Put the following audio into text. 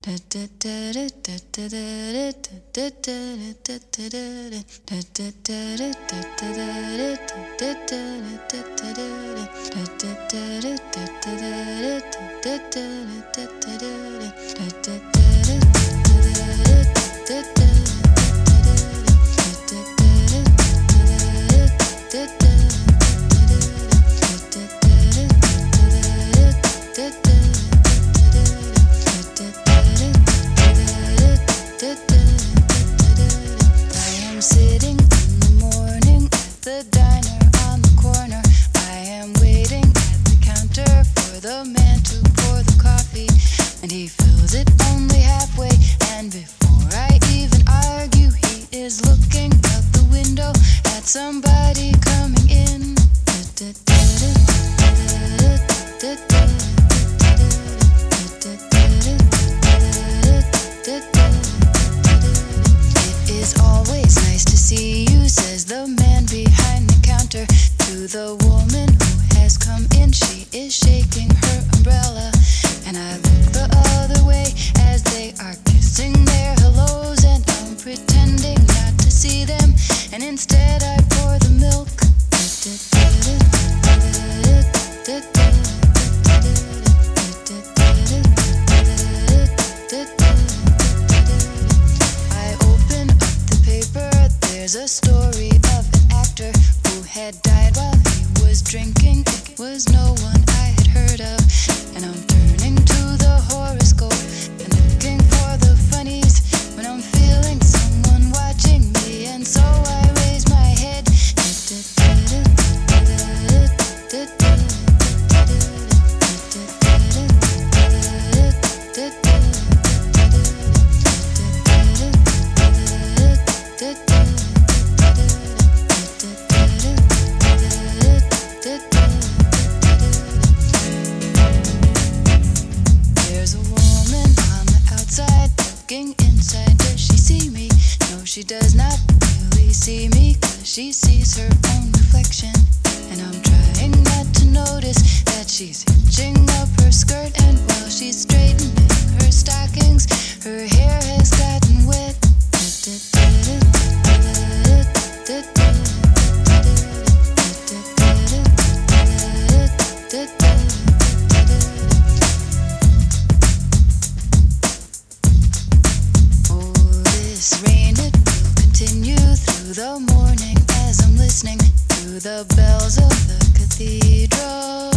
Sitting in the morning at the diner on the corner. I am waiting at the counter for the man to pour the coffee, and he fills it only halfway. And before I even argue, he is looking out the window at somebody coming in. It is always nice to see you, says the man behind the counter to the woman who has come in. She is shaking her umbrella, and I look the other way as they are kissing their hellos, and I'm pretending not to see them, and instead I pour the milk. I open up the paper. There's a story of an actor who had died while he was drinking. It was no one I had heard of, and I'm turning to the horoscope and looking for the funnies when I'm feeling someone watching me, and so I raise my head. There's a woman on the outside looking inside. Does she see me? No, she does not really see me, 'cause she sees her own reflection. And I'm trying not to notice that she's hitching up her skirt, and while she's straightening her stockings, her hair has gotten wet. Oh, this rain, it will continue through the morning as I'm listening to the bells of the cathedral.